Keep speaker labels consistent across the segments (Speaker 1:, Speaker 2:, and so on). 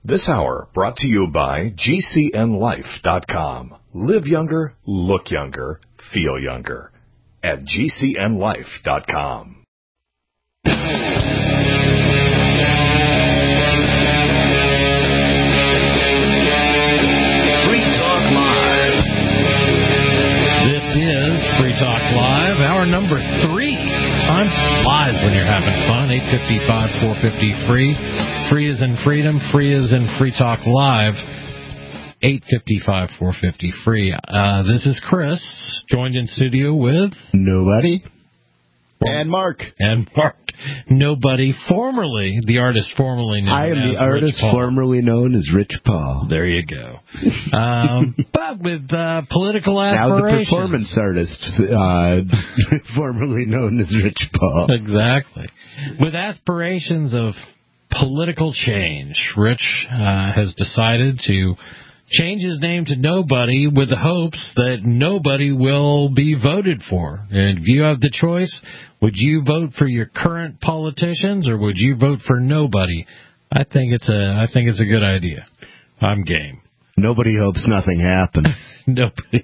Speaker 1: This hour brought to you by GCNLife.com. Live younger, look younger, feel younger. At GCNLife.com.
Speaker 2: Free Talk Live, hour number 3. Time flies when you're having fun. 855 450 free. Free is in freedom. Free is in Free Talk Live. 855 450 free. This is Chris, joined in studio with
Speaker 3: nobody. And Mark.
Speaker 2: Nobody, formerly, the artist formerly known as
Speaker 3: I am the artist formerly known as Rich Paul.
Speaker 2: There you go. But with political aspirations. Now
Speaker 3: the performance artist, formerly known as Rich Paul.
Speaker 2: Exactly. With aspirations of political change, Rich has decided to change his name to Nobody with the hopes that nobody will be voted for. And if you have the choice, would you vote for your current politicians or would you vote for nobody? I think it's a good idea. I'm game.
Speaker 3: Nobody hopes nothing happens.
Speaker 2: Nobody.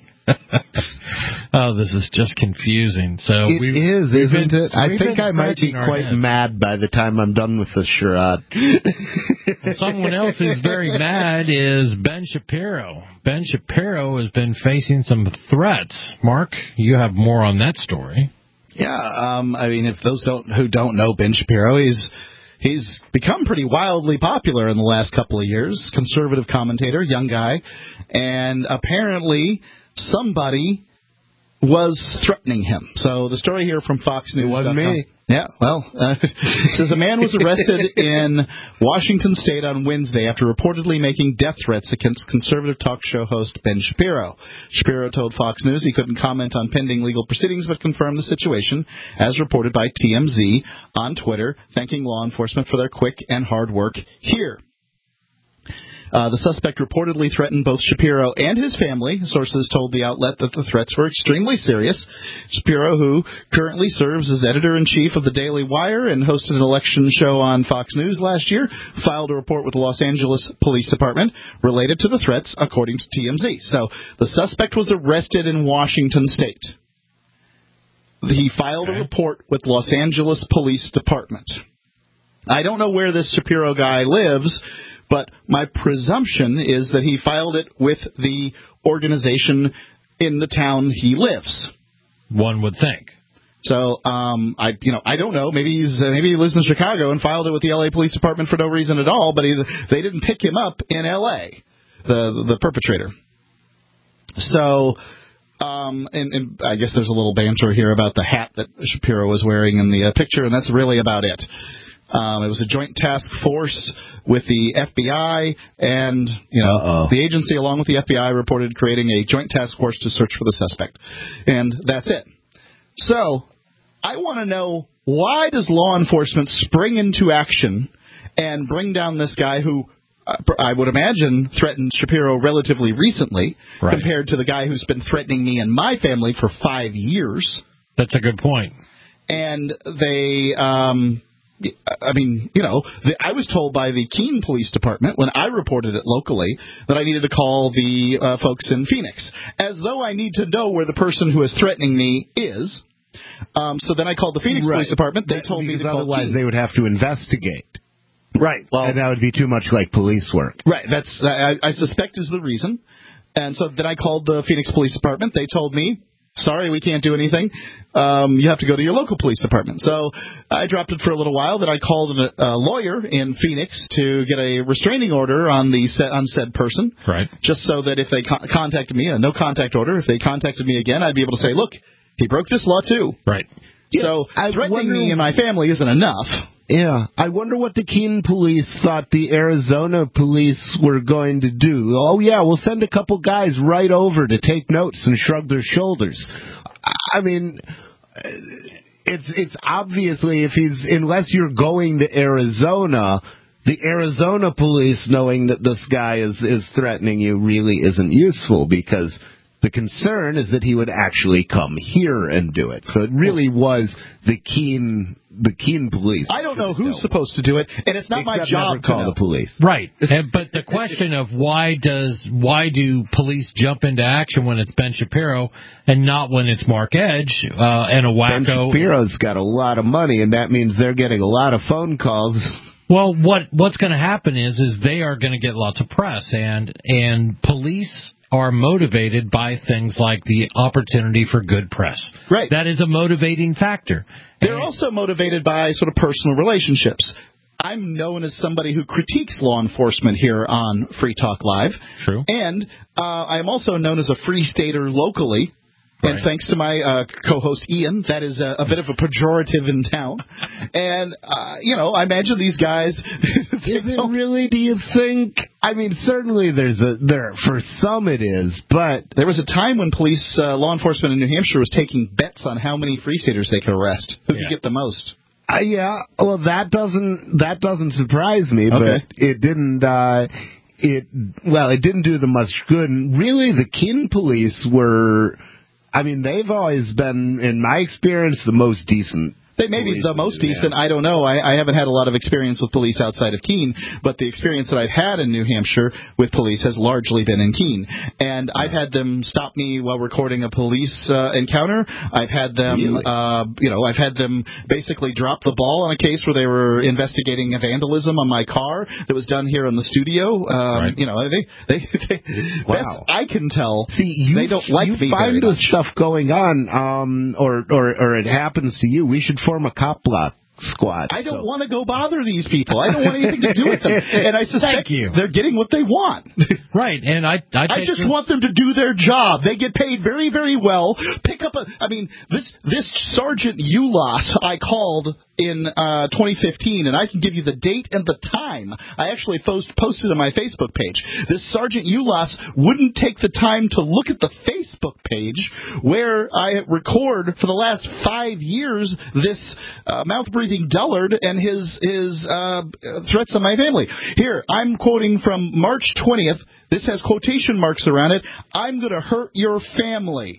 Speaker 2: Oh, this is just confusing. So
Speaker 3: isn't it? I think I might be quite mad by the time I'm done with this charade.
Speaker 2: Someone else who's very mad is Ben Shapiro. Ben Shapiro has been facing some threats. Mark, you have more on that story.
Speaker 4: Yeah, I mean, if those who don't know Ben Shapiro, he's become pretty wildly popular in the last couple of years. Conservative commentator, young guy, and apparently somebody was threatening him. So the story here from Fox News.
Speaker 3: It wasn't me.
Speaker 4: Yeah, well, says a man was arrested in Washington State on Wednesday after reportedly making death threats against conservative talk show host Ben Shapiro. Shapiro told Fox News he couldn't comment on pending legal proceedings, but confirmed the situation, as reported by TMZ on Twitter, thanking law enforcement for their quick and hard work here. The suspect reportedly threatened both Shapiro and his family. Sources told the outlet that the threats were extremely serious. Shapiro, who currently serves as editor-in-chief of the Daily Wire and hosted an election show on Fox News last year, filed a report with the Los Angeles Police Department related to the threats, according to TMZ. So the suspect was arrested in Washington State. He filed a report with Los Angeles Police Department. I don't know where this Shapiro guy lives, but my presumption is that he filed it with the organization in the town he lives.
Speaker 2: One would think.
Speaker 4: So, I don't know. Maybe he lives in Chicago and filed it with the L.A. Police Department for no reason at all. But they didn't pick him up in L.A. The perpetrator. So, and I guess there's a little banter here about the hat that Shapiro was wearing in the picture, and that's really about it. It was a joint task force with the FBI, and the agency, along with the FBI, reported creating a joint task force to search for the suspect. And that's it. So, I want to know, why does law enforcement spring into action and bring down this guy who, I would imagine, threatened Shapiro relatively recently, compared to the guy who's been threatening me and my family for 5 years?
Speaker 2: That's a good point.
Speaker 4: And they... I was told by the Keene Police Department when I reported it locally that I needed to call the folks in Phoenix, as though I need to know where the person who is threatening me is. So then I called the Phoenix Police Department. They told me to call
Speaker 3: otherwise
Speaker 4: Keene.
Speaker 3: They would have to investigate.
Speaker 4: Right. Well,
Speaker 3: and that would be too much like police work.
Speaker 4: Right. That's I suspect is the reason. And so then I called the Phoenix Police Department. They told me, sorry, we can't do anything. You have to go to your local police department. So I dropped it for a little while. Then I called a lawyer in Phoenix to get a restraining order on said person.
Speaker 2: Right.
Speaker 4: Just so that if they contacted me, a no contact order, if they contacted me again, I'd be able to say, look, he broke this law too.
Speaker 2: Right.
Speaker 4: So threatening me and my family isn't enough.
Speaker 3: Yeah, I wonder what the Keene police thought the Arizona police were going to do. Oh, yeah, we'll send a couple guys right over to take notes and shrug their shoulders. I mean, it's obviously, unless you're going to Arizona, the Arizona police knowing that this guy is threatening you really isn't useful, because The concern is that he would actually come here and do it. So it really was the Keene police.
Speaker 4: I don't know who's supposed to do it, and it's not my job to
Speaker 3: call
Speaker 4: know.
Speaker 3: the police.
Speaker 2: Right. But the question of why do police jump into action when it's Ben Shapiro and not when it's Mark Edge and a wacko?
Speaker 3: Ben Shapiro's got a lot of money, and that means they're getting a lot of phone calls.
Speaker 2: Well, what's going to happen is they are going to get lots of press, and police are motivated by things like the opportunity for good press.
Speaker 4: Right.
Speaker 2: That is a motivating factor.
Speaker 4: They're also motivated by sort of personal relationships. I'm known as somebody who critiques law enforcement here on Free Talk Live.
Speaker 2: True.
Speaker 4: And I'm also known as a free stater locally. And thanks to my co-host Ian, that is a bit of a pejorative in town. And, I imagine these guys...
Speaker 3: Is it really, do you think? I mean, certainly for some it is, but...
Speaker 4: There was a time when police, law enforcement in New Hampshire was taking bets on how many free staters they could arrest. Who could get the most?
Speaker 3: Yeah, well, that doesn't surprise me, but it didn't... It didn't do them much good. And really, the Keene police were... I mean, they've always been, in my experience, the most decent.
Speaker 4: They may be the most decent. I don't know. I haven't had a lot of experience with police outside of Keene, but the experience that I've had in New Hampshire with police has largely been in Keene. And I've had them stop me while recording a police encounter. I've had them, I've had them basically drop the ball on a case where they were investigating vandalism on my car that was done here in the studio. They best I can tell, they don't like me very much.
Speaker 3: You find this stuff going on, or it happens to you, we should form a cop block squad.
Speaker 4: I don't want to go bother these people. I don't want anything to do with them. And I suspect they're getting what they want.
Speaker 2: Right. And I
Speaker 4: just want them to do their job. They get paid very, very well. Pick up this Sergeant Ulas I called in 2015, and I can give you the date and the time. I actually posted on my Facebook page. This Sergeant Ulas wouldn't take the time to look at the Facebook page where I record for the last 5 years this mouth-breathing dullard and his threats on my family. Here, I'm quoting from March 20th. This has quotation marks around it. I'm going to hurt your family,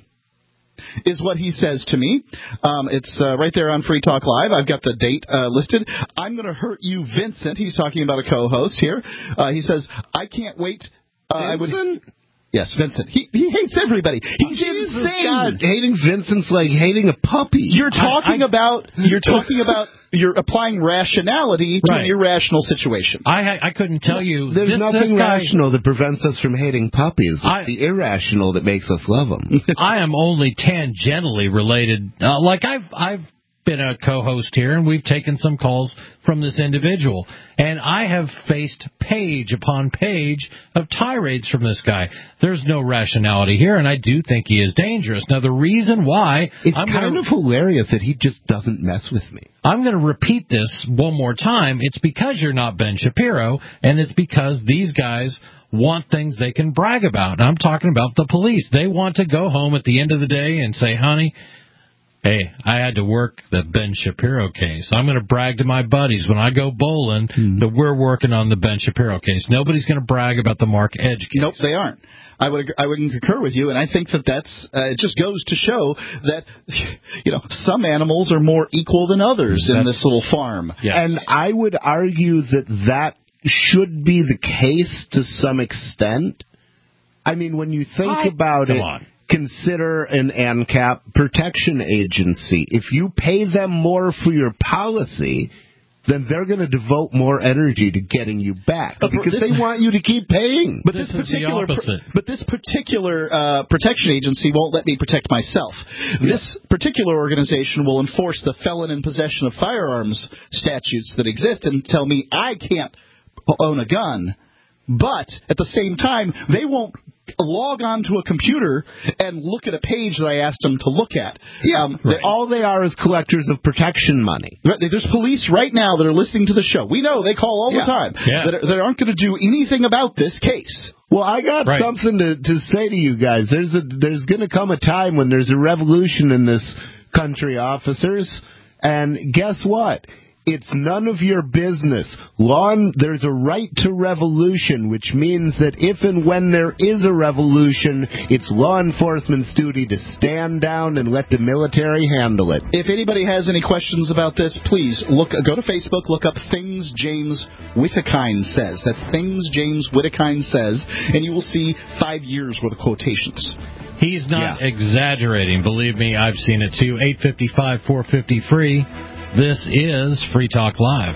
Speaker 4: is what he says to me. It's right there on Free Talk Live. I've got the date listed. I'm going to hurt you, Vincent. He's talking about a co-host here. He says, I can't wait.
Speaker 3: Vincent?
Speaker 4: Yes, Vincent. He hates everybody. He's insane.
Speaker 3: God, hating Vincent's like hating a puppy.
Speaker 4: You're talking about you're applying rationality to an irrational situation.
Speaker 2: I couldn't tell you.
Speaker 3: There's nothing rational that prevents us from hating puppies. It's the irrational that makes us love them.
Speaker 2: I am only tangentially related. I've been a co-host here, and we've taken some calls from this individual, and I have faced page upon page of tirades from this guy. There's no rationality here, and I do think he is dangerous. Now, the reason why...
Speaker 3: It's kind of hilarious that he just doesn't mess with me.
Speaker 2: I'm going to repeat this one more time. It's because you're not Ben Shapiro, and it's because these guys want things they can brag about. And I'm talking about the police. They want to go home at the end of the day and say, honey, hey, I had to work the Ben Shapiro case. I'm going to brag to my buddies when I go bowling that we're working on the Ben Shapiro case. Nobody's going to brag about the Mark Edge case.
Speaker 4: Nope, they aren't. I would concur with you, and I think that's it just goes to show that some animals are more equal than others in this little farm.
Speaker 2: Yes.
Speaker 3: And I would argue that should be the case to some extent. I mean, when you think about it. Consider an ANCAP protection agency. If you pay them more for your policy, then they're going to devote more energy to getting you back because they want you to keep paying.
Speaker 4: But this particular protection agency won't let me protect myself. Yeah. This particular organization will enforce the felon in possession of firearms statutes that exist and tell me I can't own a gun. But at the same time, they won't log on to a computer and look at a page that I asked them to look at.
Speaker 3: Yeah, all they are is collectors of protection money.
Speaker 4: There's police right now that are listening to the show. We know they call all the time that aren't going to do anything about this case.
Speaker 3: Well, I got something to say to you guys. There's going to come a time when there's a revolution in this country, officers, and guess what? It's none of your business. There's a right to revolution, which means that if and when there is a revolution, it's law enforcement's duty to stand down and let the military handle it.
Speaker 4: If anybody has any questions about this, please go to Facebook, look up Things James Whittekine Says. That's Things James Whittekine Says, and you will see 5 years worth of quotations.
Speaker 2: He's not exaggerating. Believe me, I've seen it too. 855-450-FREE. This is Free Talk Live.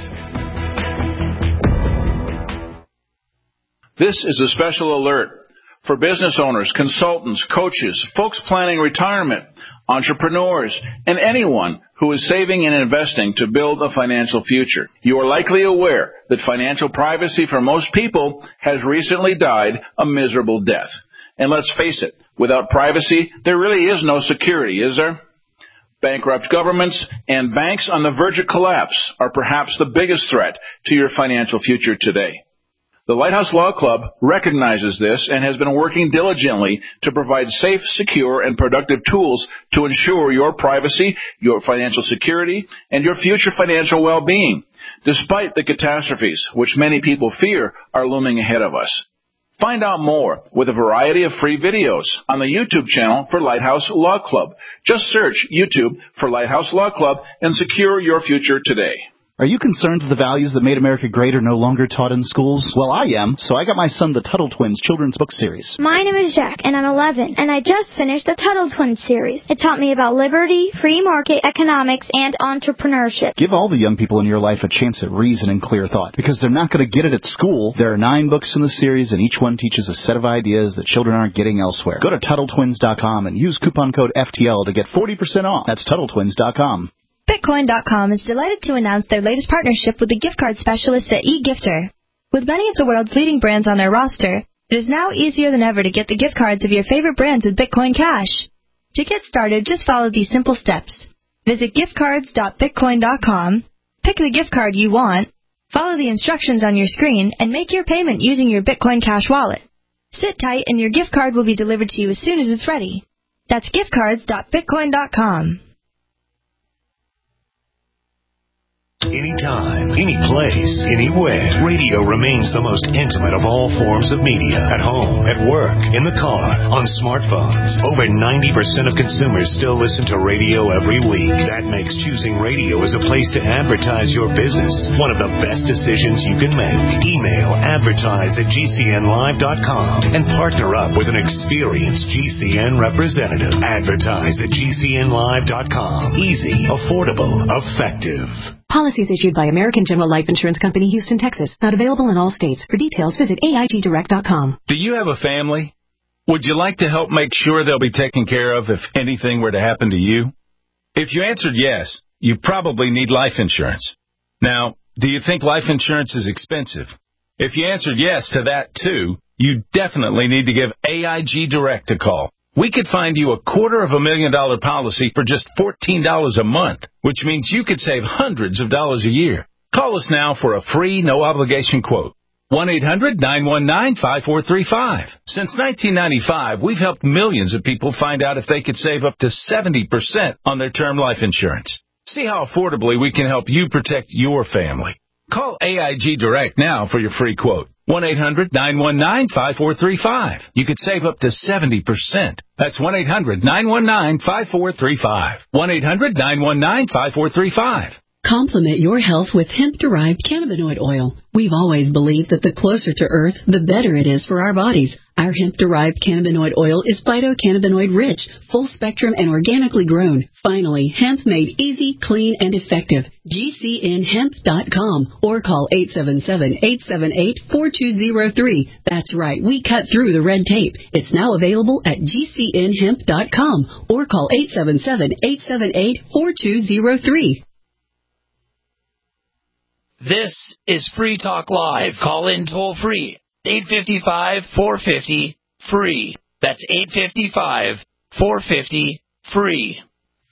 Speaker 5: This is a special alert for business owners, consultants, coaches, folks planning retirement, entrepreneurs, and anyone who is saving and investing to build a financial future. You are likely aware that financial privacy for most people has recently died a miserable death. And let's face it, without privacy, there really is no security, is there? Bankrupt governments and banks on the verge of collapse are perhaps the biggest threat to your financial future today. The Lighthouse Law Club recognizes this and has been working diligently to provide safe, secure, and productive tools to ensure your privacy, your financial security, and your future financial well-being, despite the catastrophes which many people fear are looming ahead of us. Find out more with a variety of free videos on the YouTube channel for Lighthouse Law Club. Just search YouTube for Lighthouse Law Club and secure your future today.
Speaker 4: Are you concerned that the values that made America great are no longer taught in schools? Well, I am, so I got my son the Tuttle Twins children's book series.
Speaker 6: My name is Jack, and I'm 11, and I just finished the Tuttle Twins series. It taught me about liberty, free market economics, and entrepreneurship.
Speaker 4: Give all the young people in your life a chance at reason and clear thought, because they're not going to get it at school. There are 9 books in the series, and each one teaches a set of ideas that children aren't getting elsewhere. Go to TuttleTwins.com and use coupon code FTL to get 40% off. That's TuttleTwins.com.
Speaker 7: Bitcoin.com is delighted to announce their latest partnership with the gift card specialists at eGifter. With many of the world's leading brands on their roster, it is now easier than ever to get the gift cards of your favorite brands with Bitcoin Cash. To get started, just follow these simple steps. Visit giftcards.bitcoin.com, pick the gift card you want, follow the instructions on your screen, and make your payment using your Bitcoin Cash wallet. Sit tight and your gift card will be delivered to you as soon as it's ready. That's giftcards.bitcoin.com.
Speaker 8: Anytime, any place, anywhere. Radio remains the most intimate of all forms of media. At home, at work, in the car, on smartphones. Over 90% of consumers still listen to radio every week. That makes choosing radio as a place to advertise your business one of the best decisions you can make. Email advertise@gcnlive.com and partner up with an experienced GCN representative. Advertise@gcnlive.com. Easy, affordable, effective.
Speaker 9: Policies issued by American General Life Insurance Company, Houston, Texas. Not available in all states. For details, visit AIGdirect.com.
Speaker 10: Do you have a family? Would you like to help make sure they'll be taken care of if anything were to happen to you? If you answered yes, you probably need life insurance. Now, do you think life insurance is expensive? If you answered yes to that too, you definitely need to give AIG Direct a call. We could find you a $250,000 policy for just $14 a month, which means you could save hundreds of dollars a year. Call us now for a free, no-obligation quote. 1-800-919-5435. Since 1995, we've helped millions of people find out if they could save up to 70% on their term life insurance. See how affordably we can help you protect your family. Call AIG Direct now for your free quote. 1-800-919-5435. You could save up to 70%. That's 1-800-919-5435. 1-800-919-5435.
Speaker 9: Complement your health with hemp-derived cannabinoid oil. We've always believed that the closer to Earth, the better it is for our bodies. Our hemp-derived cannabinoid oil is phytocannabinoid-rich, full-spectrum, and organically grown. Finally, hemp made easy, clean, and effective. GCNhemp.com or call 877-878-4203. That's right, we cut through the red tape. It's now available at GCNhemp.com or call 877-878-4203.
Speaker 11: This is Free Talk Live. Call in toll free. 855-450-FREE. That's 855-450-FREE.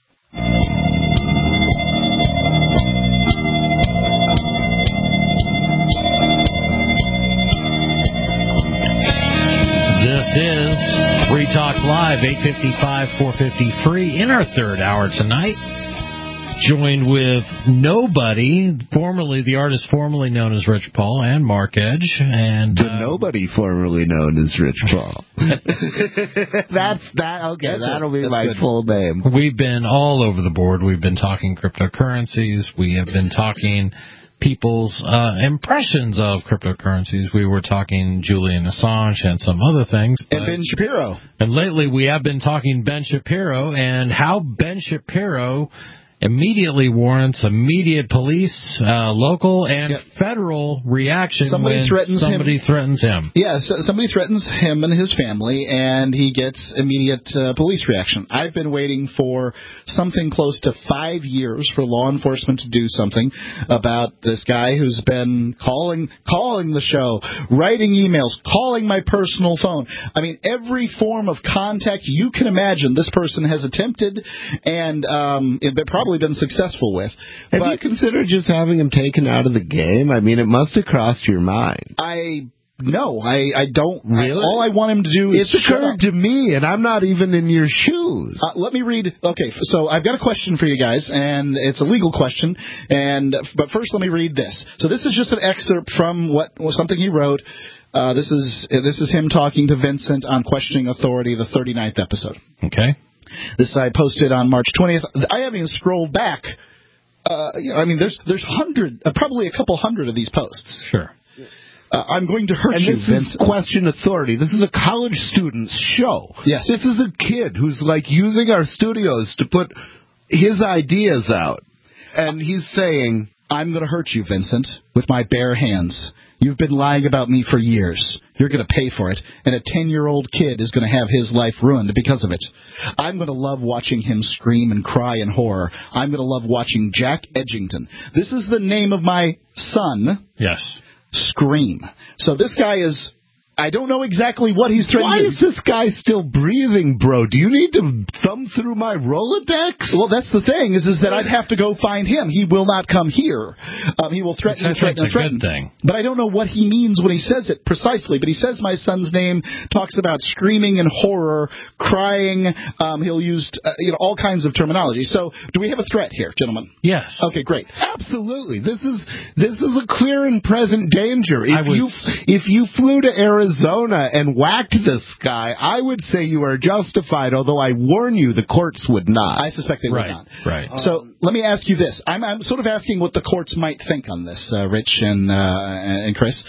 Speaker 2: This is Free Talk Live, 855-450-FREE, in our third hour tonight. joined with Nobody, the artist formerly known as Rich Paul, and Mark Edge, and
Speaker 3: nobody formerly known as Rich Paul. That'll be my full name.
Speaker 2: We've been all over the board. We've been talking cryptocurrencies. We have been talking people's impressions of cryptocurrencies. We were talking Julian Assange and some other things.
Speaker 4: And Ben Shapiro.
Speaker 2: And lately we have been talking Ben Shapiro and how Ben Shapiro immediately warrants immediate police, local, and federal reaction when somebody threatens him.
Speaker 4: Yeah, somebody threatens him and his family, and he gets immediate police reaction. I've been waiting for something close to 5 years for law enforcement to do something about this guy who's been calling the show, writing emails, calling my personal phone. I mean, every form of contact you can imagine this person has attempted, and probably been successful with.
Speaker 3: Have you considered just having him taken out of the game? I mean, it must have crossed your mind.
Speaker 4: No, I don't.
Speaker 3: Really?
Speaker 4: All I want him to do is
Speaker 3: It's occurred to me, and I'm not even in your shoes.
Speaker 4: Let me read. Okay, so I've got a question for you guys, and it's a legal question. But first, let me read this. So this is just an excerpt from something he wrote. This is him talking to Vincent on Questioning Authority, the 39th episode.
Speaker 2: Okay.
Speaker 4: This I posted on March 20th. I haven't even scrolled back. There's probably a couple hundred of these posts.
Speaker 2: Sure.
Speaker 4: I'm going to hurt you,
Speaker 3: Vincent. This is Question Authority. This is a college student's show.
Speaker 4: Yes.
Speaker 3: This is a kid who's using our studios to put his ideas out. And he's saying,
Speaker 4: I'm going to hurt you, Vincent, with my bare hands. You've been lying about me for years. You're going to pay for it, and a 10-year-old kid is going to have his life ruined because of it. I'm going to love watching him scream and cry in horror. I'm going to love watching Jack Edgington. This is the name of my son.
Speaker 2: Yes.
Speaker 4: Scream. So this guy is... I don't know exactly what he's trying to do.
Speaker 3: Why is this guy still breathing, bro? Do you need to thumb through my Rolodex?
Speaker 4: Well, that's the thing, is that I'd have to go find him. He will not come here. He will threaten and threaten and threaten.
Speaker 2: Good thing.
Speaker 4: But I don't know what he means when he says it precisely. But he says my son's name, talks about screaming in horror, crying. He'll use all kinds of terminology. So do we have a threat here, gentlemen?
Speaker 2: Yes.
Speaker 4: Okay, great.
Speaker 3: Absolutely. This is a clear and present danger. If you flew to Arizona and whacked this guy, I would say you are justified, although I warn you, the courts would not.
Speaker 4: I suspect they would not.
Speaker 2: Right.
Speaker 4: So let me ask you this. I'm sort of asking what the courts might think on this, Rich and Chris.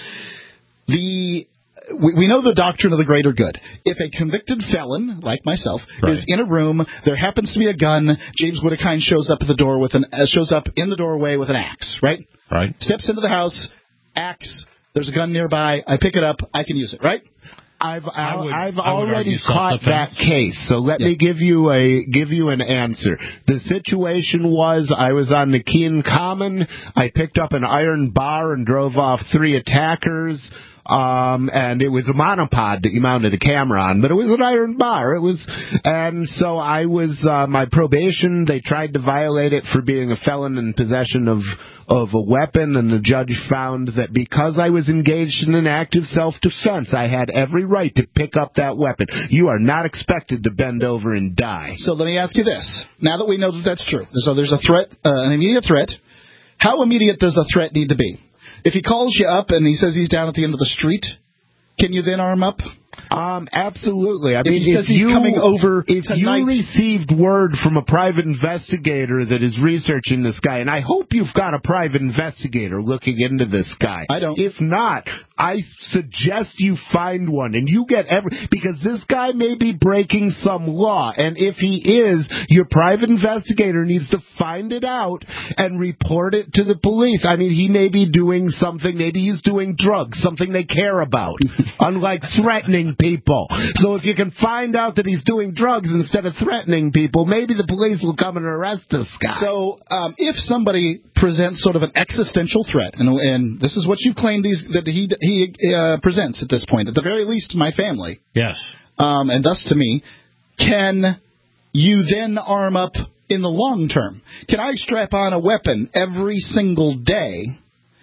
Speaker 4: We know the doctrine of the greater good. If a convicted felon, like myself, is in a room, there happens to be a gun, James Whittakind shows up in the doorway with an axe, right?
Speaker 2: Right.
Speaker 4: Steps into the house, axe. There's a gun nearby. I pick it up. I can use it, right?
Speaker 3: I've already caught that case, so let me give you an answer. The situation was I was on the Keene Common. I picked up an iron bar and drove off 3 attackers. And it was a monopod that you mounted a camera on, but it was an iron bar. And so I was, my probation, they tried to violate it for being a felon in possession of a weapon, and the judge found that because I was engaged in an act of self-defense, I had every right to pick up that weapon. You are not expected to bend over and die.
Speaker 4: So let me ask you this. Now that we know that that's true, so there's a threat, an immediate threat. How immediate does a threat need to be? If he calls you up and he says he's down at the end of the street, can you then arm up?
Speaker 3: Absolutely. I mean,
Speaker 4: he says he's coming over
Speaker 3: if
Speaker 4: tonight,
Speaker 3: you received word from a private investigator that is researching this guy, and I hope you've got a private investigator looking into this guy.
Speaker 4: I don't.
Speaker 3: If not, I suggest you find one, and you get because this guy may be breaking some law, and if he is, your private investigator needs to find it out and report it to the police. I mean, he may be doing something, maybe he's doing drugs, something they care about, unlike threatening people. So if you can find out that he's doing drugs instead of threatening people, maybe the police will come and arrest this guy.
Speaker 4: So if somebody presents sort of an existential threat, and this is what you've claimed that he presents at this point, at the very least my family.
Speaker 2: Yes.
Speaker 4: And thus to me, can you then arm up in the long term? Can I strap on a weapon every single day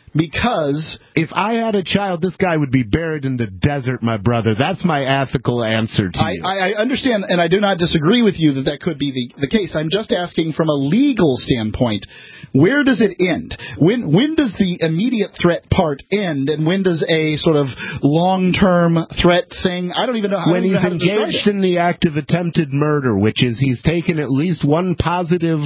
Speaker 4: because
Speaker 3: if I had a child, this guy would be buried in the desert, my brother. That's my ethical answer to you.
Speaker 4: I understand, and I do not disagree with you that could be the case. I'm just asking from a legal standpoint, where does it end? When does the immediate threat part end, and when does a sort of long-term threat thing? I don't even know how to describe it.
Speaker 3: When he's engaged in the act of attempted murder, which is he's taken at least one positive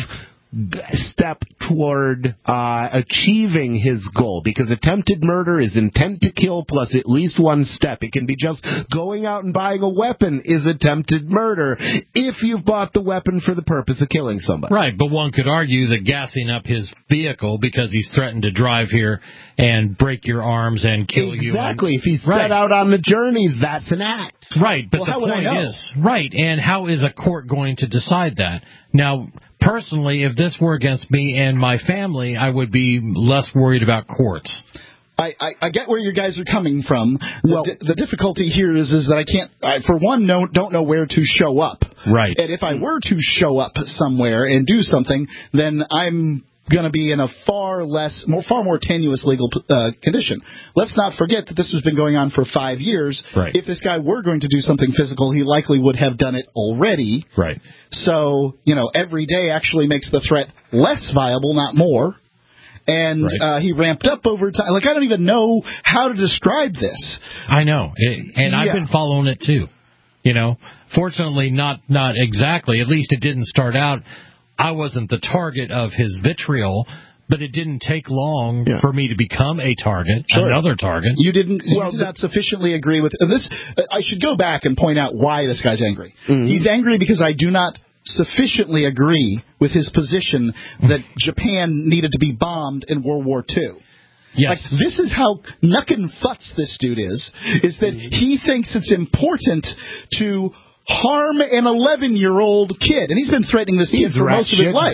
Speaker 3: step toward achieving his goal, because attempted murder is intent to kill plus at least one step. It can be just going out and buying a weapon is attempted murder if you've bought the weapon for the purpose of killing somebody.
Speaker 2: Right, but one could argue that gassing up his vehicle because he's threatened to drive here and break your arms and kill you.
Speaker 3: Exactly. If he's set out on the journey, that's an act.
Speaker 2: Right, but the point is, right, and how is a court going to decide that? Now, personally, if this were against me and my family, I would be less worried about courts.
Speaker 4: I get where you guys are coming from. The difficulty here is that I can't, for one, don't know where to show up.
Speaker 2: Right.
Speaker 4: And if I were to show up somewhere and do something, then I'm going to be in a far more tenuous legal condition. Let's not forget that this has been going on for 5 years.
Speaker 2: Right.
Speaker 4: If this guy were going to do something physical, he likely would have done it already.
Speaker 2: Right.
Speaker 4: So, every day actually makes the threat less viable, not more. And he ramped up over time. Like, I don't even know how to describe this.
Speaker 2: I know. I've been following it, too. Fortunately, not exactly. At least it didn't start out. I wasn't the target of his vitriol, but it didn't take long for me to become a target, another target.
Speaker 4: You did not sufficiently agree with this. I should go back and point out why this guy's angry. Mm-hmm. He's angry because I do not sufficiently agree with his position that Japan needed to be bombed in World War II.
Speaker 2: Yes.
Speaker 4: Like, this is how knuckin' this dude is that he thinks it's important to harm an 11-year-old kid. And he's been threatening this kid for most of his life.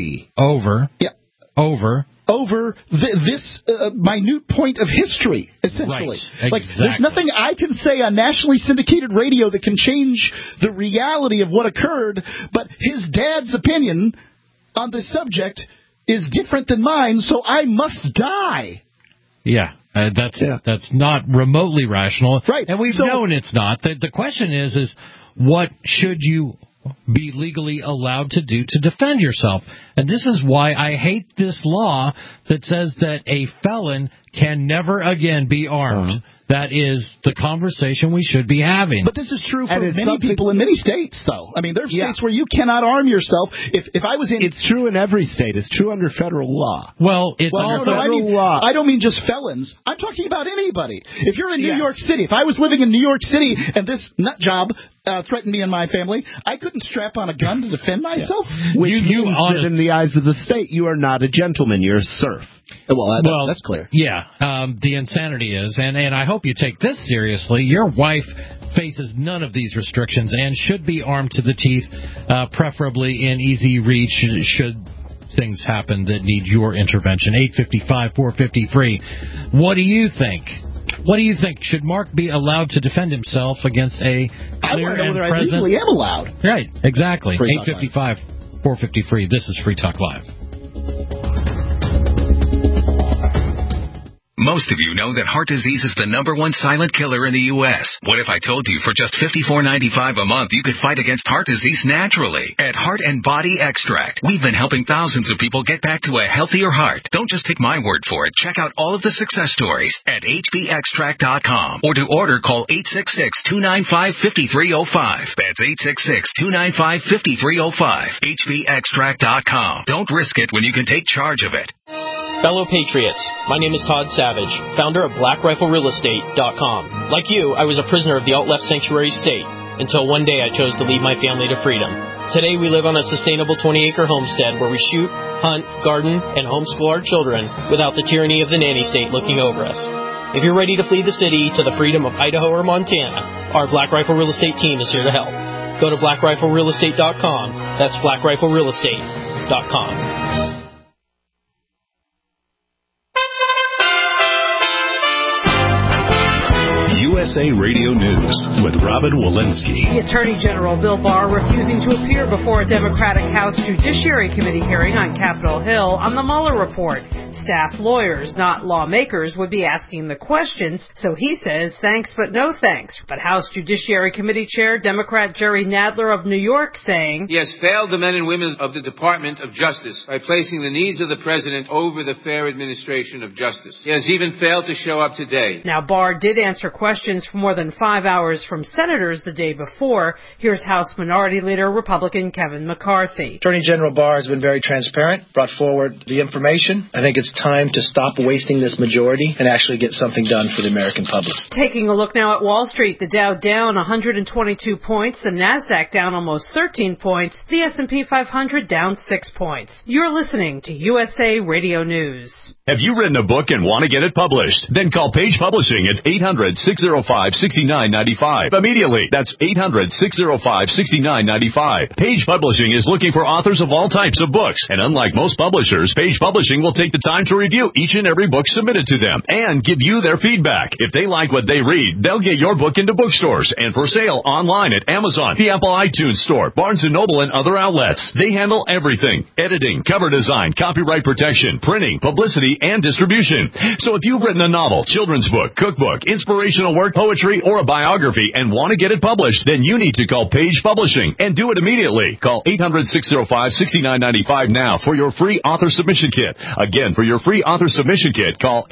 Speaker 2: Over
Speaker 4: this minute point of history, essentially.
Speaker 2: Right.
Speaker 4: Like, there's nothing I can say on nationally syndicated radio that can change the reality of what occurred, but his dad's opinion on this subject is different than mine, so I must die.
Speaker 2: Yeah. That's not remotely rational.
Speaker 4: Right.
Speaker 2: And we've known it's not. The question is what should you be legally allowed to do to defend yourself? And this is why I hate this law that says that a felon can never again be armed. Uh-huh. That is the conversation we should be having.
Speaker 4: But this is true for many people in many states, though. I mean, there's states where you cannot arm yourself. If I was in...
Speaker 3: It's true in every state. It's true under federal law.
Speaker 2: Well, it's also...
Speaker 4: federal law. I don't mean just felons. I'm talking about anybody. If you're in New York City, if I was living in New York City and this nut job threatened me and my family, I couldn't strap on a gun to defend myself?
Speaker 3: Which means that in the eyes of the state, you are not a gentleman. You're a serf.
Speaker 4: Well, that's clear.
Speaker 2: Yeah, the insanity is, and I hope you take this seriously, your wife faces none of these restrictions and should be armed to the teeth, preferably in easy reach should things happen that need your intervention. 855-450-FREE. What do you think? What do you think? Should Mark be allowed to defend himself against a clear and present...
Speaker 4: I legally am allowed.
Speaker 2: Right, exactly. 855-450-FREE. This is Free Talk Live.
Speaker 12: Most of you know that heart disease is the #1 silent killer in the U.S. What if I told you for just $54.95 a month you could fight against heart disease naturally? At Heart and Body Extract, we've been helping thousands of people get back to a healthier heart. Don't just take my word for it. Check out all of the success stories at hbextract.com. Or to order, call 866-295-5305. That's 866-295-5305. hbextract.com. Don't risk it when you can take charge of it.
Speaker 13: Fellow Patriots, my name is Todd Savage, founder of BlackRifleRealEstate.com. Like you, I was a prisoner of the alt-left sanctuary state, until one day I chose to lead my family to freedom. Today we live on a sustainable 20-acre homestead where we shoot, hunt, garden, and homeschool our children without the tyranny of the nanny state looking over us. If you're ready to flee the city to the freedom of Idaho or Montana, our Black Rifle Real Estate team is here to help. Go to BlackRifleRealEstate.com. That's BlackRifleRealEstate.com.
Speaker 8: USA Radio News with Robin Walensky.
Speaker 14: The Attorney General Bill Barr refusing to appear before a Democratic House Judiciary Committee hearing on Capitol Hill on the Mueller report. Staff lawyers, not lawmakers, would be asking the questions, so he says thanks but no thanks. But House Judiciary Committee Chair Democrat Jerry Nadler of New York saying,
Speaker 15: he has failed the men and women of the Department of Justice by placing the needs of the president over the fair administration of justice. He has even failed to show up today.
Speaker 14: Now, Barr did answer questions for more than 5 hours from senators the day before. Here's House Minority Leader Republican Kevin McCarthy.
Speaker 16: Attorney General Barr has been very transparent, brought forward the information. I think it's time to stop wasting this majority and actually get something done for the American public.
Speaker 14: Taking a look now at Wall Street, the Dow down 122 points, the Nasdaq down almost 13 points, the S&P 500 down 6 points. You're listening to USA Radio News.
Speaker 1: Have you written a book and want to get it published? Then call Page Publishing at 800-605-6995 immediately. That's 800-605-6995. Page Publishing is looking for authors of all types of books, and unlike most publishers, Page Publishing will take the time to review each and every book submitted to them and give you their feedback. If they like what they read, they'll get your book into bookstores and for sale online at Amazon, the Apple iTunes Store, Barnes & Noble, and other outlets. They handle everything: editing, cover design, copyright protection, printing, publicity, and distribution. So if you've written a novel, children's book, cookbook, inspirational work, poetry, or a biography and want to get it published, then you need to call Page Publishing and do it immediately. Call 800-605-6995 now for your free author submission kit. Again, for your free author submission kit, call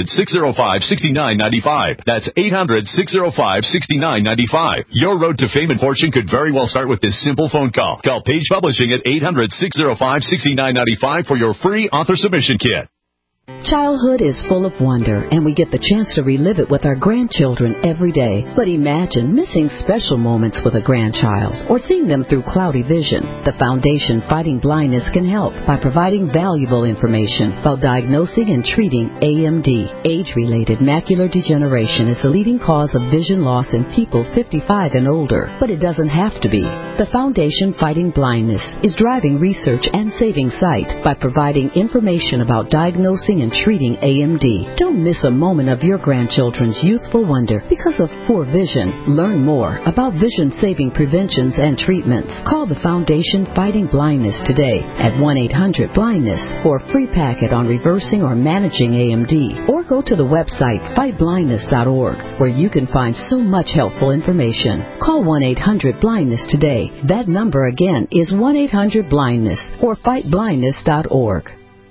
Speaker 1: 800-605-6995. That's 800-605-6995. Your road to fame and fortune could very well start with this simple phone call. Call Page Publishing at 800-605-6995 for your free author submission kit.
Speaker 9: Childhood is full of wonder, and we get the chance to relive it with our grandchildren every day. But imagine missing special moments with a grandchild or seeing them through cloudy vision. The Foundation Fighting Blindness can help by providing valuable information about diagnosing and treating AMD. Age-related macular degeneration is the leading cause of vision loss in people 55 and older, but it doesn't have to be. The Foundation Fighting Blindness is driving research and saving sight by providing information about diagnosing and treating AMD. Don't miss a moment of your grandchildren's youthful wonder because of poor vision. Learn more about vision-saving preventions and treatments. Call the Foundation Fighting Blindness today at 1-800-BLINDNESS for a free packet on reversing or managing AMD. Or go to the website fightblindness.org where you can find so much helpful information. Call 1-800-BLINDNESS today. That number again is 1-800-BLINDNESS or fightblindness.org.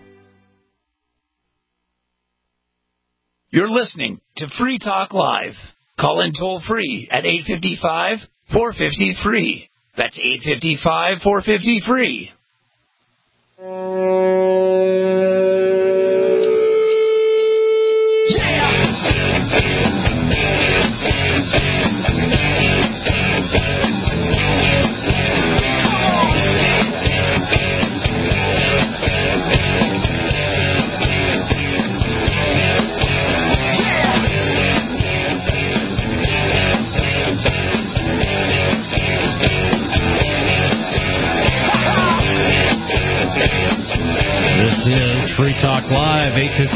Speaker 11: You're listening to Free Talk Live. Call in toll free at 855-450-FREE. That's 855-450-FREE.
Speaker 2: Free Talk Live,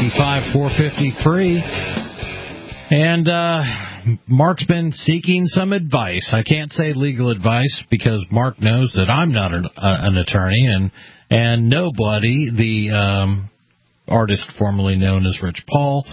Speaker 2: 855-450-FREE. And Mark's been seeking some advice. I can't say legal advice because Mark knows that I'm not an attorney, and nobody, the artist formerly known as Rich Paul,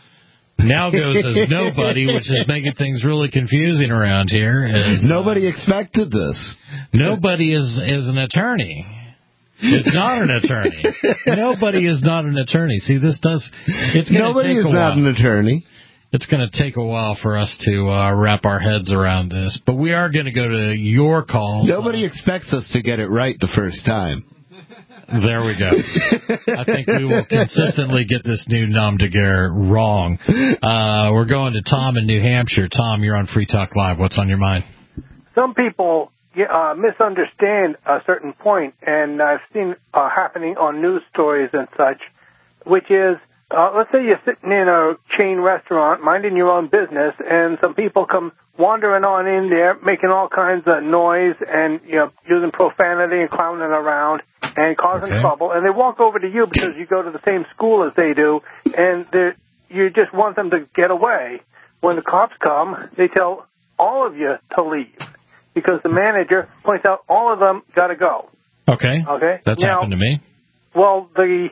Speaker 2: now goes as nobody, which is making things really confusing around here.
Speaker 3: Nobody expected this.
Speaker 2: Nobody is an attorney. It's not an attorney. Nobody is not an attorney. See, it's going to take a while.
Speaker 3: Nobody is not an attorney.
Speaker 2: It's going to take a while for us to wrap our heads around this, but we are going to go to your call.
Speaker 3: Nobody expects us to get it right the first time.
Speaker 2: There we go. I think we will consistently get this new nom de guerre wrong. We're going to Tom in New Hampshire. Tom, you're on Free Talk Live. What's on your mind?
Speaker 17: Some people misunderstand a certain point, and I've seen happening on news stories and such, which is, let's say you're sitting in a chain restaurant, minding your own business, and some people come wandering on in there, making all kinds of noise and using profanity and clowning around and causing trouble, and they walk over to you because you go to the same school as they do, and you just want them to get away. When the cops come, they tell all of you to leave, because the manager points out all of them got to go.
Speaker 2: Okay. That's happened to me.
Speaker 17: Well, the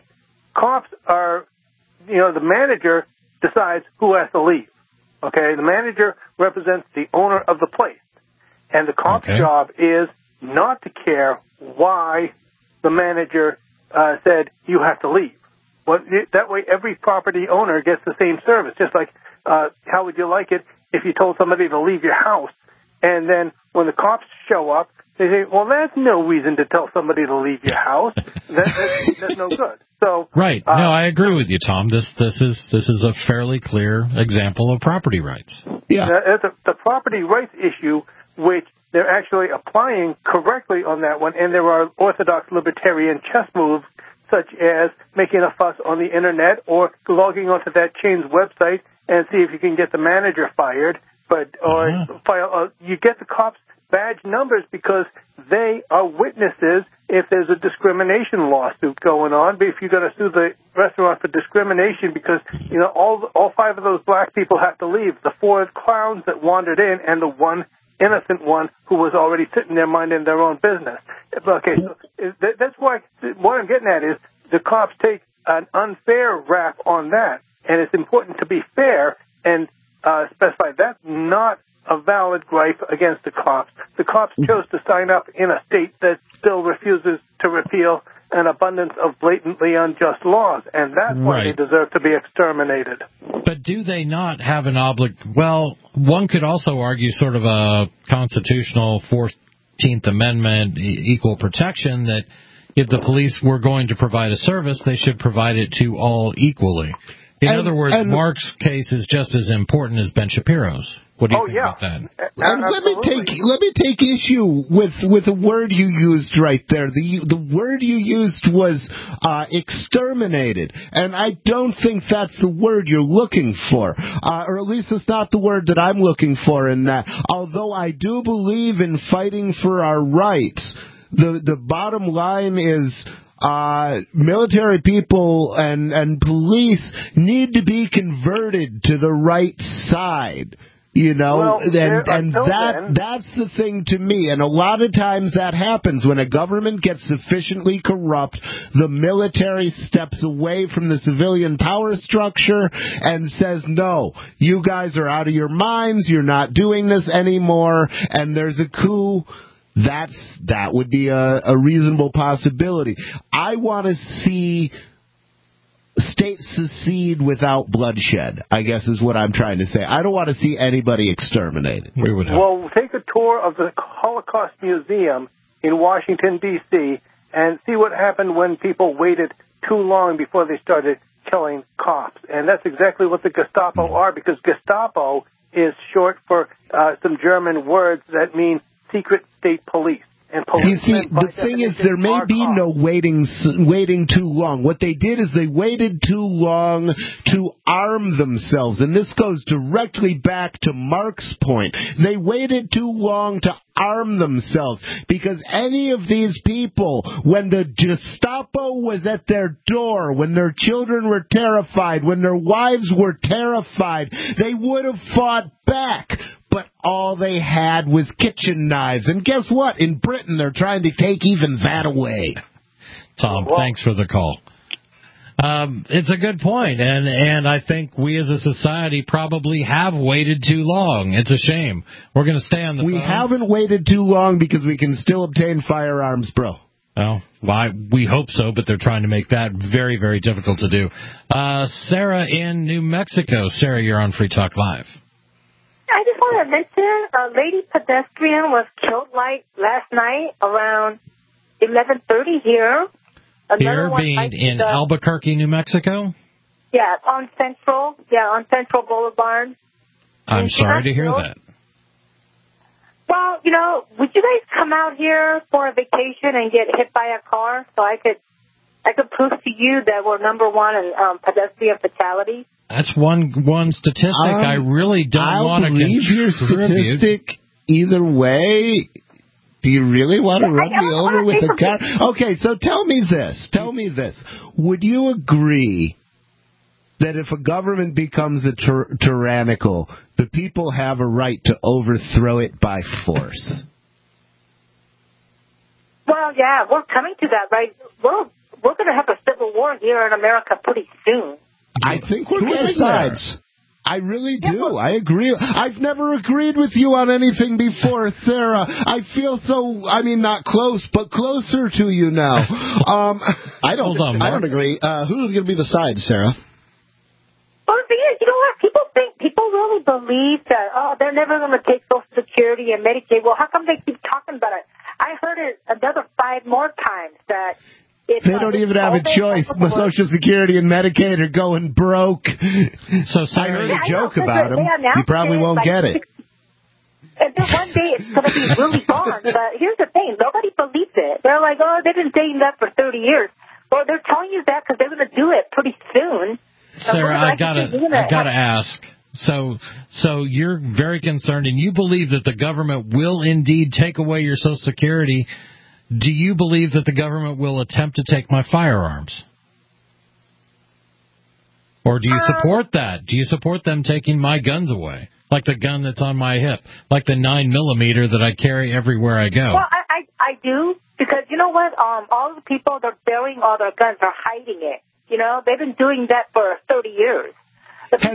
Speaker 17: cops are, the manager decides who has to leave. Okay, the manager represents the owner of the place, and the cop's job is not to care why the manager said you have to leave. Well, that way, every property owner gets the same service. Just like, how would you like it if you told somebody to leave your house, and then when the cops show up, they say, well, that's no reason to tell somebody to leave your house. That's no good. So
Speaker 2: right. No, I agree with you, Tom. This is a fairly clear example of property rights.
Speaker 17: Yeah, the property rights issue, which they're actually applying correctly on that one, and there are orthodox libertarian chess moves such as making a fuss on the internet or logging onto that chain's website and see if you can get the manager fired, you get the cops badge numbers because they are witnesses if there's a discrimination lawsuit going on. But if you're going to sue the restaurant for discrimination because, all 5 of those black people have to leave, the 4 clowns that wandered in and the 1 innocent one who was already sitting there minding their own business. Okay, so that's why what I'm getting at is the cops take an unfair rap on that, and it's important to be fair and specify that's not a valid gripe against the cops. The cops chose to sign up in a state that still refuses to repeal an abundance of blatantly unjust laws, and that's why they deserve to be exterminated.
Speaker 2: But do they not have an Well, one could also argue sort of a constitutional 14th Amendment equal protection that if the police were going to provide a service, they should provide it to all equally. In other words, Mark's case is just as important as Ben Shapiro's. What do you think about that?
Speaker 3: And let me take issue with the word you used right there. The word you used was exterminated, and I don't think that's the word you're looking for, or at least it's not the word that I'm looking for in that. Although I do believe in fighting for our rights, the bottom line is military people and police need to be converted to the right side. That's the thing to me. And a lot of times that happens when a government gets sufficiently corrupt, the military steps away from the civilian power structure and says, no, you guys are out of your minds, you're not doing this anymore, and there's a coup. That would be a reasonable possibility. I want to see states secede without bloodshed, I guess is what I'm trying to say. I don't want to see anybody exterminated.
Speaker 17: Well, take a tour of the Holocaust Museum in Washington, D.C., and see what happened when people waited too long before they started killing cops. And that's exactly what the Gestapo are, because Gestapo is short for some German words that mean secret state police. And
Speaker 3: you see, the thing is, there may be no waiting too long. What they did is they waited too long to arm themselves. And this goes directly back to Mark's point. They waited too long to arm themselves because any of these people, when the Gestapo was at their door, when their children were terrified, when their wives were terrified, they would have fought back. But all they had was kitchen knives. And guess what? In Britain, they're trying to take even that away.
Speaker 2: Tom, thanks for the call. It's a good point, and I think we as a society probably have waited too long. It's a shame. We're going to stay on the phones.
Speaker 3: We haven't waited too long because we can still obtain firearms, bro.
Speaker 2: Well, we hope so, but they're trying to make that very, very difficult to do. Sarah in New Mexico. Sarah, you're on Free Talk Live.
Speaker 18: I just want to mention a lady pedestrian was killed last night around 11:30 here.
Speaker 2: Here being in Albuquerque, New Mexico?
Speaker 18: Yeah, on Central Boulevard.
Speaker 2: I'm sorry to hear that.
Speaker 18: Well, would you guys come out here for a vacation and get hit by a car so I could prove to you that we're number one in pedestrian fatalities?
Speaker 2: That's one statistic I really don't want to
Speaker 3: contribute. Your statistic either way. Do you really want to run me over with a car? Okay, so tell me this. Would you agree that if a government becomes tyrannical, the people have a right to overthrow it by force?
Speaker 18: Well, yeah, we're coming to that, right? we're going to have a civil war here in America pretty soon.
Speaker 3: I think we're
Speaker 4: Who
Speaker 3: getting
Speaker 4: decides?
Speaker 3: there. I really do. I agree. I've never agreed with you on anything before, Sarah. I feel so, not close, but closer to you now.
Speaker 4: I don't agree. Who's going to be the side, Sarah?
Speaker 18: Well, the thing is, you know what? People really believe that, they're never going to take Social Security and Medicaid. Well, how come they keep talking about it? I heard it another 5 more times that
Speaker 3: they don't even have a choice. Social Security and Medicaid are going broke.
Speaker 2: So
Speaker 3: I heard a joke about him. You probably won't get it.
Speaker 18: And then one day it's going to be really gone. But here's the thing. Nobody believes it. They're like, they've been saying that for 30 years. Well, they're telling you that because they're going to do it pretty soon.
Speaker 2: Sarah, I gotta ask. So you're very concerned, and you believe that the government will indeed take away your Social Security. Do you believe that the government will attempt to take my firearms? Or do you support that? Do you support them taking my guns away? Like the gun that's on my hip, like the 9mm that I carry everywhere I go.
Speaker 18: Well, I do, because you know what? All the people that are burying all their guns are hiding it. You know, they've been doing that for 30 years.
Speaker 3: Has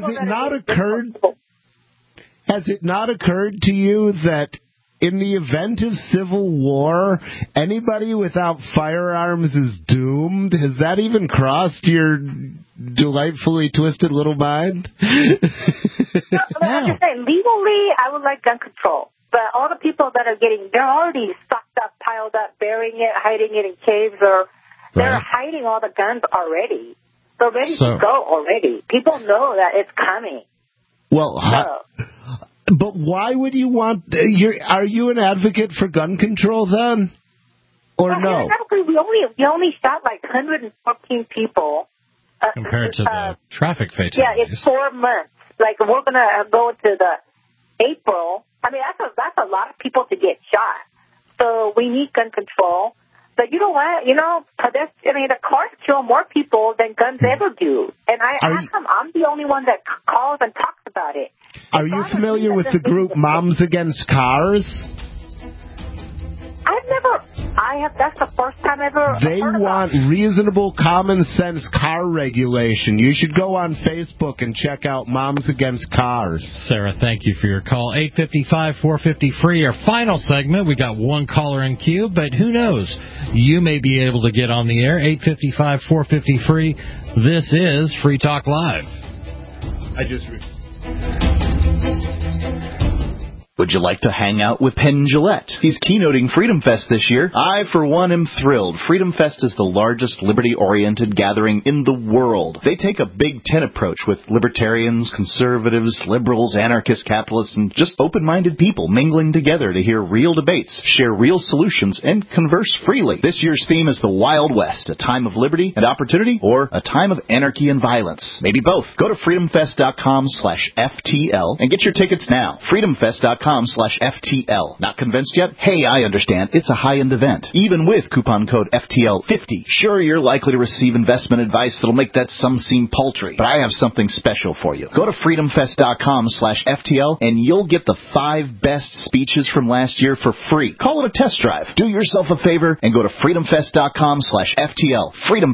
Speaker 3: it not occurred to you that in the event of civil war, anybody without firearms is doomed? Has that even crossed your delightfully twisted little mind?
Speaker 18: I'm just saying, legally, I would like gun control. But all the people that are they're already stocked up, piled up, burying it, hiding it in caves, or they're hiding all the guns already. They're ready to go already. People know that it's coming.
Speaker 3: Well, but why would you want... Are you an advocate for gun control then? Or no?
Speaker 18: We only shot like 114 people.
Speaker 2: Compared to the traffic fatalities.
Speaker 18: Yeah, it's 4 months. Like, we're going to go into the April. I mean, that's a lot of people to get shot. So we need gun control. But you know what? The cars kill more people than guns ever do. And how come I'm the only one that calls and talks about it?
Speaker 3: Are you familiar with the group Moms Against Cars?
Speaker 18: That's the first time ever.
Speaker 3: They want reasonable, common sense car regulation. You should go on Facebook and check out Moms Against Cars.
Speaker 2: Sarah, thank you for your call. 855-450-FREE, our final segment. We got one caller in queue, but who knows? You may be able to get on the air. 855-450-FREE. This is Free Talk Live.
Speaker 19: Would you like to hang out with Penn Jillette? He's keynoting Freedom Fest this year. I, for one, am thrilled. Freedom Fest is the largest liberty-oriented gathering in the world. They take a Big Ten approach with libertarians, conservatives, liberals, anarchists, capitalists, and just open-minded people mingling together to hear real debates, share real solutions, and converse freely. This year's theme is the Wild West, a time of liberty and opportunity, or a time of anarchy and violence. Maybe both. Go to freedomfest.com/FTL and get your tickets now. freedomfest.com/FTL. Not convinced yet? Hey, I understand. It's a high-end event. Even with coupon code FTL50. Sure, you're likely to receive investment advice that'll make that sum seem paltry, but I have something special for you. Go to freedomfest.com/FTL and you'll get the 5 best speeches from last year for free. Call it a test drive. Do yourself a favor and go to freedomfest.com/FTL.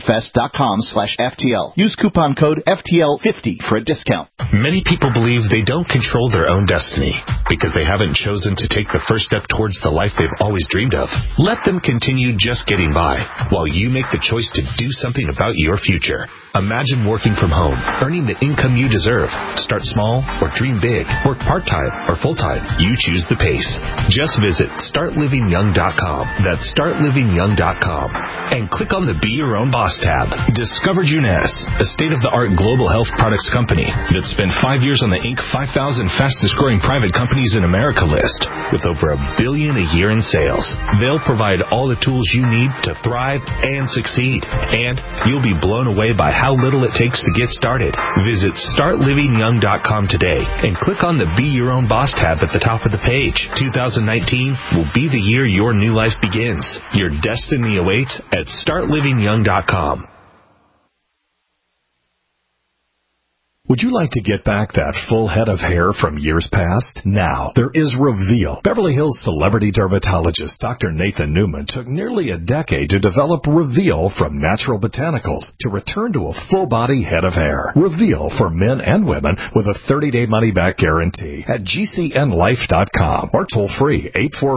Speaker 19: freedomfest.com/FTL. Use coupon code FTL50 for a discount.
Speaker 8: Many people believe they don't control their own destiny because they haven't chosen to take the first step towards the life they've always dreamed of. Let them continue just getting by while you make the choice to do something about your future. Imagine working from home, earning the income you deserve. Start small or dream big. Work part-time or full-time. You choose the pace. Just visit StartLivingYoung.com. That's StartLivingYoung.com. And click on the Be Your Own Boss tab. Discover Juness, a state-of-the-art global health products company that spent 5 years on the Inc. 5,000 fastest-growing private companies in America list with over $1 billion a year in sales. They'll provide all the tools you need to thrive and succeed. And you'll be blown away by how little it takes to get started. Visit StartLivingYoung.com today and click on the Be Your Own Boss tab at the top of the page. 2019 will be the year your new life begins. Your destiny awaits at StartLivingYoung.com.
Speaker 20: Would you like to get back that full head of hair from years past? Now, there is Reveal. Beverly Hills celebrity dermatologist Dr. Nathan Newman took nearly a decade to develop Reveal from natural botanicals to return to a full-body head of hair. Reveal for men and women with a 30-day money-back guarantee at GCNlife.com or toll-free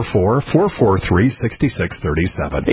Speaker 20: 844-443-6637.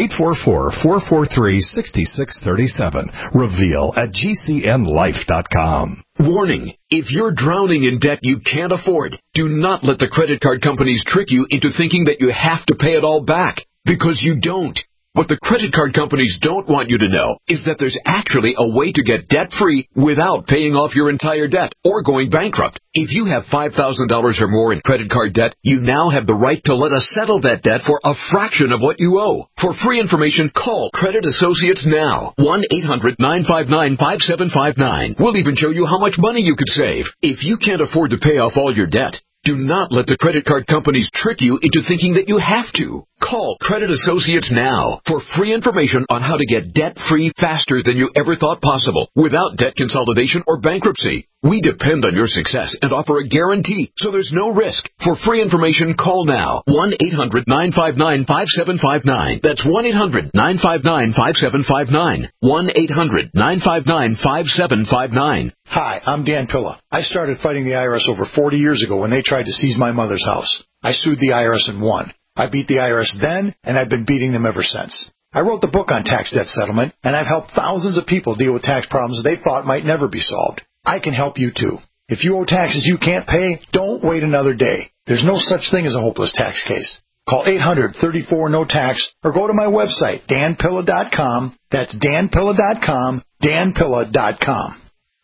Speaker 20: 844-443-6637. Reveal at GCNlife.com.
Speaker 1: Warning, if you're drowning in debt you can't afford, do not let the credit card companies trick you into thinking that you have to pay it all back, because you don't. What the credit card companies don't want you to know is that there's actually a way to get debt-free without paying off your entire debt or going bankrupt. If you have $5,000 or more in credit card debt, you now have the right to let us settle that debt for a fraction of what you owe. For free information, call Credit Associates now. 1-800-959-5759. We'll even show you how much money you could save. If you can't afford to pay off all your debt, do not let the credit card companies trick you into thinking that you have to. Call Credit Associates now for free information on how to get debt-free faster than you ever thought possible without debt consolidation or bankruptcy. We depend on your success and offer a guarantee, so there's no risk. For free information, call now. 1-800-959-5759. That's 1-800-959-5759. 1-800-959-5759.
Speaker 21: Hi, I'm Dan Pilla. I started fighting the IRS over 40 years ago when they tried to seize my mother's house. I sued the IRS and won. I beat the IRS then, and I've been beating them ever since. I wrote the book on tax debt settlement, and I've helped thousands of people deal with tax problems they thought might never be solved. I can help you too. If you owe taxes you can't pay, don't wait another day. There's no such thing as a hopeless tax case. Call 800-34-NO-TAX or go to my website, danpilla.com. That's danpilla.com, danpilla.com.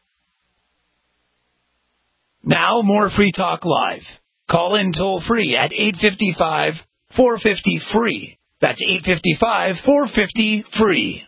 Speaker 11: Now more Free Talk Live. Call in toll free at 855-450-FREE. That's 855-450-FREE.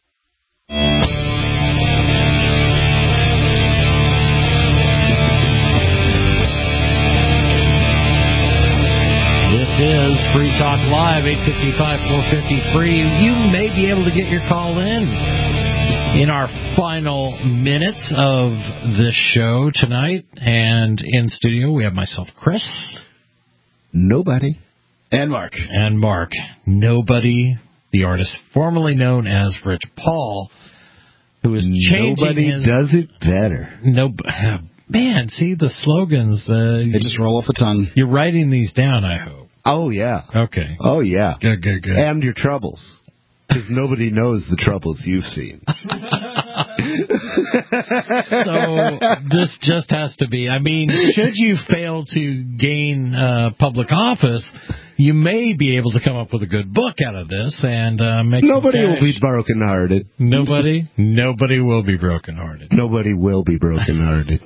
Speaker 2: This is Free Talk Live, 855-450-FREE. You may be able to get your call in our final minutes of this show tonight. And in studio, we have myself, Chris.
Speaker 3: Nobody.
Speaker 4: And Mark.
Speaker 2: Nobody, the artist formerly known as Rich Paul, who is changing
Speaker 3: Nobody does it better.
Speaker 2: Man, see the slogans.
Speaker 4: They just roll off the tongue.
Speaker 2: You're writing these down, I hope.
Speaker 3: Oh, yeah.
Speaker 2: Okay.
Speaker 3: Oh, yeah.
Speaker 2: Good.
Speaker 3: And your troubles. Because nobody knows the troubles you've seen.
Speaker 2: So this just has to be, should you fail to gain public office, you may be able to come up with a good book out of this and make
Speaker 3: Nobody will be brokenhearted.
Speaker 2: Nobody will be brokenhearted.
Speaker 3: Nobody will be brokenhearted.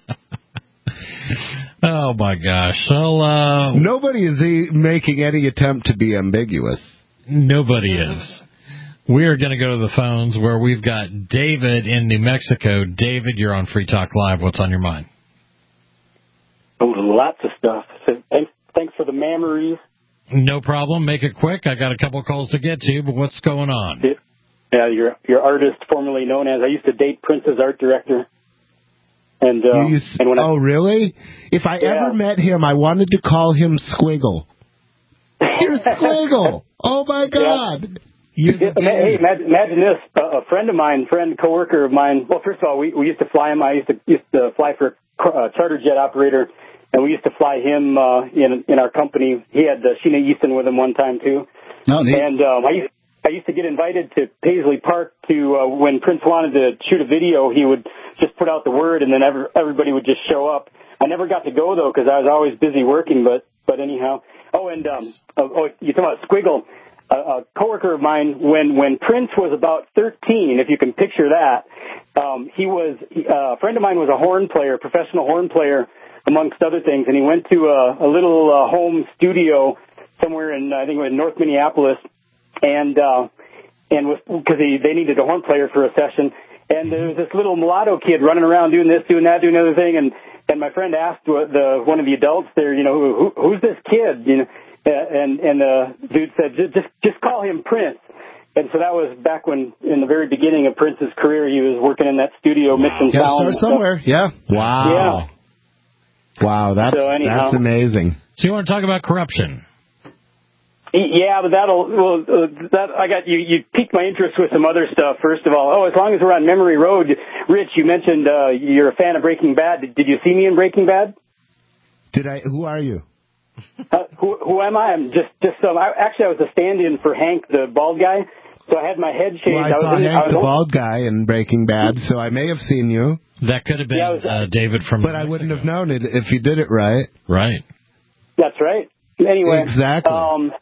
Speaker 2: Oh, my gosh. Well,
Speaker 3: nobody is making any attempt to be ambiguous.
Speaker 2: Nobody is. We are going to go to the phones where we've got David in New Mexico. David, you're on Free Talk Live. What's on your mind?
Speaker 22: Oh, lots of stuff. So thanks for the memories.
Speaker 2: No problem. Make it quick. I got a couple calls to get to, but what's going on?
Speaker 22: Yeah, your artist formerly known as, I used to date Prince's art director. And when
Speaker 3: oh, really? If I ever met him, I wanted to call him Squiggle. You're Squiggle. Oh, my God.
Speaker 22: Hey, imagine this. A coworker of mine, well, first of all, we used to fly him. I used to fly for a charter jet operator, and we used to fly him in our company. He had Sheena Easton with him one time, too.
Speaker 4: Oh, neat.
Speaker 22: And I used to get invited to Paisley Park to, when Prince wanted to shoot a video, he would just put out the word, and then everybody would just show up. I never got to go, though, because I was always busy working, but anyhow. Oh, and you're talking about Squiggle. A coworker of mine, when Prince was about 13, if you can picture that, a friend of mine was a horn player, professional horn player, amongst other things, and he went to a little home studio somewhere in, I think it was North Minneapolis, and because they needed a horn player for a session, and there was this little mulatto kid running around doing this, doing that, doing another thing, and my friend asked one of the adults there, who's this kid, And the dude said, just call him Prince. And so that was back when, in the very beginning of Prince's career, he was working in that studio mixing sound.
Speaker 4: Gotta start somewhere. Yeah.
Speaker 3: Wow.
Speaker 22: Yeah.
Speaker 3: Wow, that's amazing.
Speaker 2: So you want to talk about corruption?
Speaker 22: Yeah, but you piqued my interest with some other stuff. First of all, as long as we're on Memory Road, Rich, you mentioned you're a fan of Breaking Bad. Did you see me in Breaking Bad?
Speaker 3: Did I? Who are you?
Speaker 22: Who am I? I'm just actually, I was a stand-in for Hank, the bald guy. So I had my head shaved.
Speaker 3: Well, I saw Hank, the bald guy, in Breaking Bad, so I may have seen you.
Speaker 2: That could have been David from
Speaker 3: But I wouldn't have known it if you did it right.
Speaker 2: Right.
Speaker 22: That's right. Anyway.
Speaker 3: Exactly.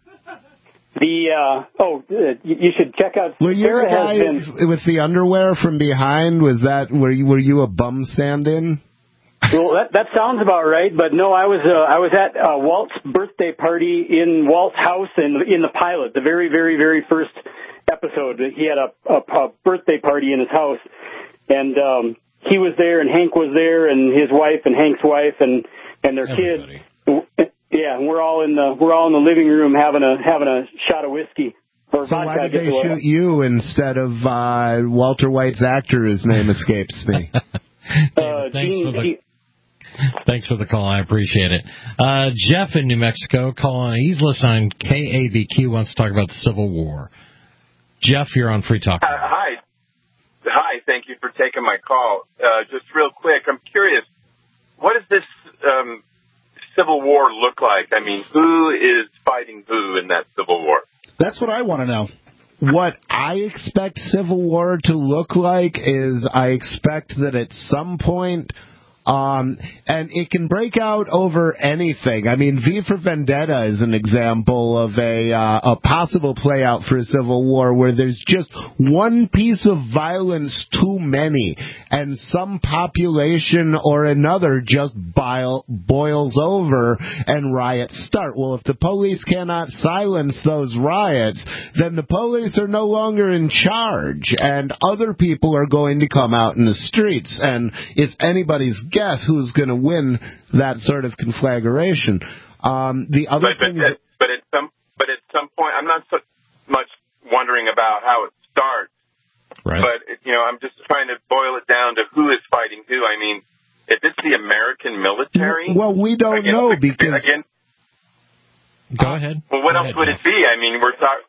Speaker 22: You should check out.
Speaker 3: Were you the guy with the underwear from behind? Were you a bum stand-in?
Speaker 22: Well, that sounds about right, but no, I was at Walt's birthday party in Walt's house in the pilot, the very, very, very first episode. He had a birthday party in his house, and he was there, and Hank was there, and his wife, and Hank's wife, and their kid. Yeah, and we're all in the living room having a shot of whiskey.
Speaker 3: So why did they shoot you instead of Walter White's actor? His name escapes me.
Speaker 2: Thanks for the call. I appreciate it. Jeff in New Mexico calling. He's listening on KABQ. Wants to talk about the Civil War. Jeff, you're on Free Talk.
Speaker 5: Hi. Thank you for taking my call. Just real quick, I'm curious. What does this Civil War look like? I mean, who is fighting who in that Civil War?
Speaker 4: That's what I want to know.
Speaker 3: What I expect Civil War to look like is I expect that at some point, and it can break out over anything. I mean, V for Vendetta is an example of a possible play out for a civil war where there's just one piece of violence too many, and some population or another just boils over and riots start. Well, if the police cannot silence those riots, then the police are no longer in charge, and other people are going to come out in the streets, and it's anybody's guess who's going to win that sort of conflagration. The other thing,
Speaker 5: but at some point, I'm not so much wondering about how it starts.
Speaker 2: Right.
Speaker 5: But I'm just trying to boil it down to who is fighting who. I mean, if it's the American military,
Speaker 3: well, we don't know because.
Speaker 2: Go ahead.
Speaker 5: Well, what else would it be? I mean,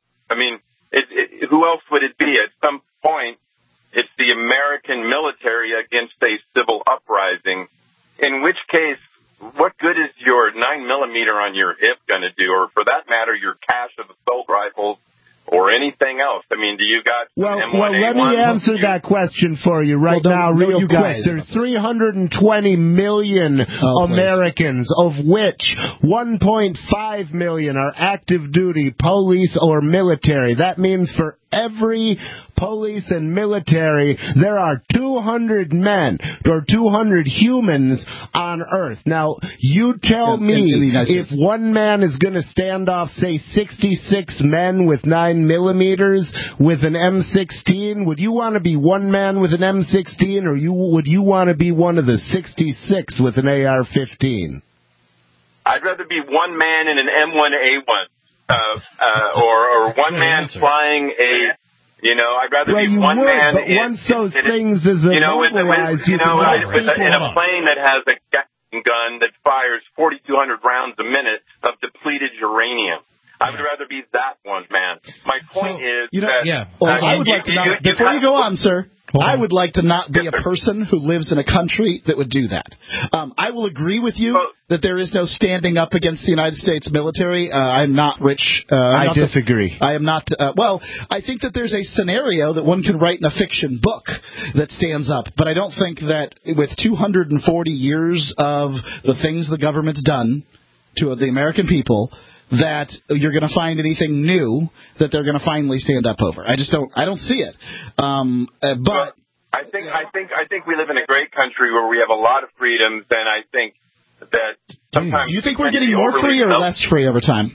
Speaker 5: who else would it be? At some point, it's the American military against a civil uprising. In which case, what good is your 9mm on your hip going to do, or for that matter, your cache of assault rifles or anything else? I mean, do you got M1A1?
Speaker 3: Well, let me answer that question for you now, real quick. There's 320 million Americans, of which 1.5 million are active duty police or military. That means for every police and military, there are 200 men or 200 humans on Earth. Now, you tell me if one man is going to stand off, say, 66 men with 9mm with an M16, would you want to be one man with an M16, or would you want to be one of the 66 with an AR-15?
Speaker 5: I'd rather be one man in an M1A1. Or one man flying a, I'd rather be one man.
Speaker 3: But once those things is immobilized,
Speaker 5: in a plane that has a gun that fires 4,200 rounds a minute of depleted uranium. I would rather be that one man. My point is that.
Speaker 4: I would like to not. Before you go on, sir. I would like to not be a person who lives in a country that would do that. I will agree with you that there is no standing up against the United States military. I'm not Rich.
Speaker 3: I disagree.
Speaker 4: I am not. I think that there's a scenario that one can write in a fiction book that stands up, but I don't think that with 240 years of the things the government's done to the American people, that you're going to find anything new that they're going to finally stand up over. I don't see it. But
Speaker 5: I think we live in a great country where we have a lot of freedoms, and I think that sometimes.
Speaker 4: Do you think we're getting more free or less free over time?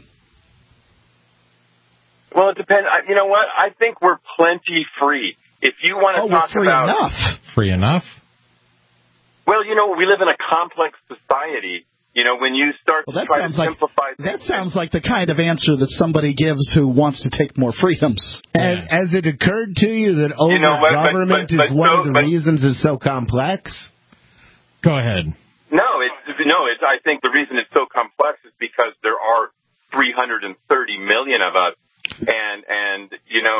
Speaker 5: Well, it depends. You know what? I think we're plenty free. If you want to talk about
Speaker 2: free enough.
Speaker 5: Well, we live in a complex society. When you start to try to simplify things.
Speaker 4: That sounds like the kind of answer that somebody gives who wants to take more freedoms.
Speaker 3: And has it occurred to you that over-government is one of the reasons it's so complex?
Speaker 2: Go ahead.
Speaker 5: I think the reason it's so complex is because there are 330 million of us, and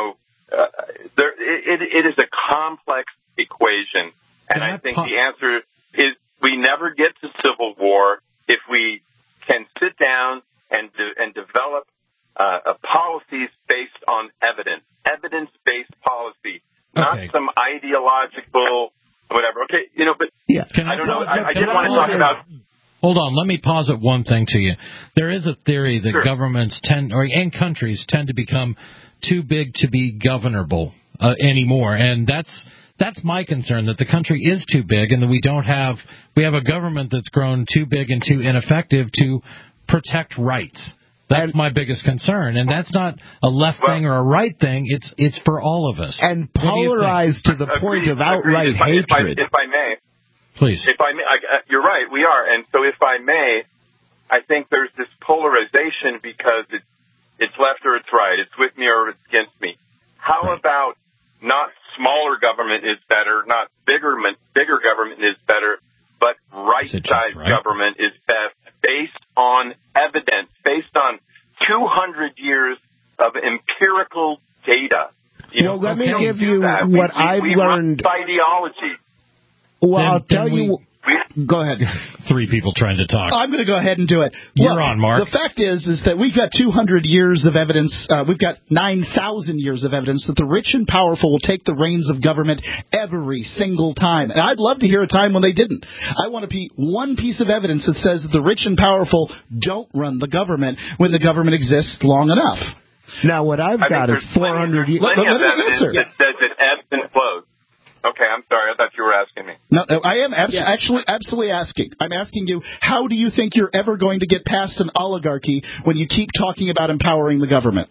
Speaker 5: it is a complex equation, and I think the answer is we never get to civil war if we can sit down and develop policies based on evidence-based policy, not some ideological whatever. Okay, but I don't know. I didn't want to talk about.
Speaker 2: Hold on, let me pause at one thing to you. There is a theory that governments and countries tend to become too big to be governable anymore, and that's my concern, that the country is too big and that we have a government that's grown too big and too ineffective to protect rights. That's my biggest concern, and that's not a left thing or a right thing. It's for all of us.
Speaker 3: And polarized to the point of outright hatred.
Speaker 5: If I may.
Speaker 2: Please.
Speaker 5: If I may, you're right, we are. And so if I may, I think there's this polarization because it's left or it's right. It's with me or it's against me. How about not smaller government is better, not bigger government is better, but right-sized government is best, based on evidence, based on 200 years of empirical data.
Speaker 3: Let me give you what I've learned.
Speaker 5: Ideology.
Speaker 3: Well, I'll tell you. Go ahead.
Speaker 2: Three people trying to talk.
Speaker 4: I'm going to go ahead and do it.
Speaker 2: You're on, Mark.
Speaker 4: The fact is that we've got 200 years of evidence. We've got 9,000 years of evidence that the rich and powerful will take the reins of government every single time. And I'd love to hear a time when they didn't. I want to be one piece of evidence that says that the rich and powerful don't run the government when the government exists long enough.
Speaker 3: Now, what I've got is 400 years.
Speaker 5: Let me answer. That says it ebbs and flows. Okay, I'm sorry. I thought you were asking me.
Speaker 4: No, I am absolutely asking. I'm asking you, how do you think you're ever going to get past an oligarchy when you keep talking about empowering the government?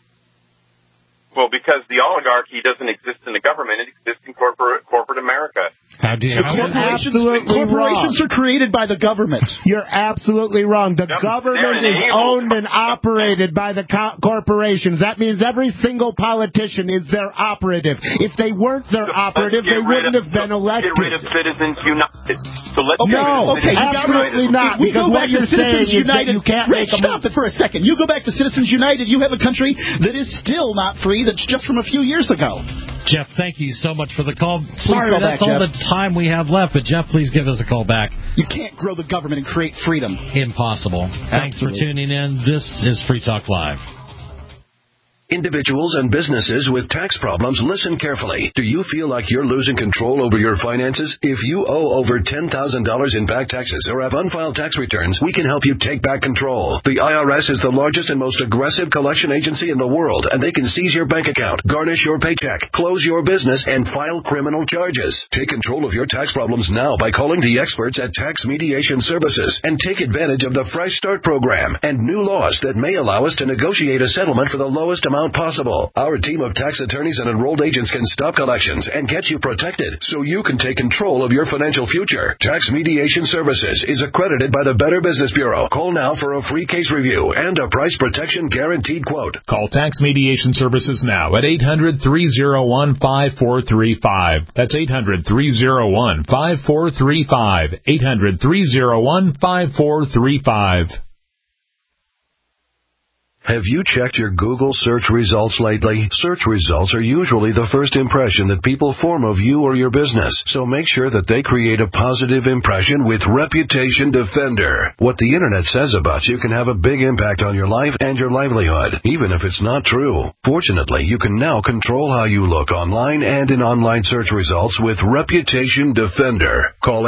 Speaker 5: Well, because the oligarchy doesn't exist in the government. It exists in corporate America.
Speaker 4: Corporations are created by the government.
Speaker 3: You're absolutely wrong. The government is owned and operated by the corporations. That means every single politician is their operative. If they weren't their operative, they wouldn't have been elected.
Speaker 5: Get rid of Citizens United. So let's
Speaker 3: absolutely not.
Speaker 4: We go back to Citizens United.
Speaker 3: You can't make
Speaker 4: stop it for a second. You go back to Citizens United, you have a country that is still not free, that's just from a few years ago.
Speaker 2: Jeff, thank you so much for the call. Sorry, that's all the time we have left, but Jeff, please give us a call back.
Speaker 4: You can't grow the government and create freedom.
Speaker 2: Impossible. Thanks for tuning in. This is Free Talk Live.
Speaker 8: Individuals and businesses with tax problems, listen carefully. Do you feel like you're losing control over your finances? If you owe over $10,000 in back taxes or have unfiled tax returns, we can help you take back control. The IRS is the largest and most aggressive collection agency in the world, and they can seize your bank account, garnish your paycheck, close your business, and file criminal charges. Take control of your tax problems now by calling the experts at Tax Mediation Services and take advantage of the Fresh Start program and new laws that may allow us to negotiate a settlement for the lowest amount possible. Our team of tax attorneys and enrolled agents can stop collections and get you protected so you can take control of your financial future. Tax Mediation Services is accredited by the Better Business Bureau. Call now for a free case review and a price protection guaranteed quote.
Speaker 6: Call Tax Mediation Services now at 800-301-5435. That's 800-301-5435. 800-301-5435.
Speaker 8: Have you checked your Google search results lately? Search results are usually the first impression that people form of you or your business, so make sure that they create a positive impression with Reputation Defender. What the internet says about you can have a big impact on your life and your livelihood, even if it's not true. Fortunately, you can now control how you look online and in online search results with Reputation Defender. Call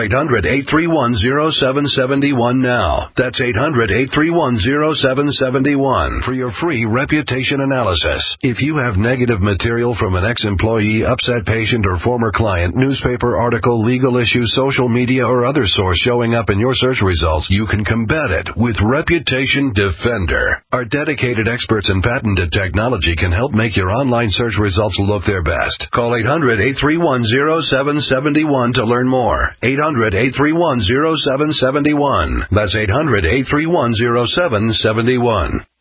Speaker 8: 800-831-0771 now. That's 800-831-0771. For
Speaker 7: for your free reputation analysis. If you have negative material from an ex-employee, upset patient, or former client, newspaper article, legal issue, social media, or other source showing up in your search results, you can combat it with Reputation Defender. Our dedicated experts in patented technology can help make your online search results look their best. Call 800-831-0771 to learn more. 800-831-0771. That's 800-831-0771.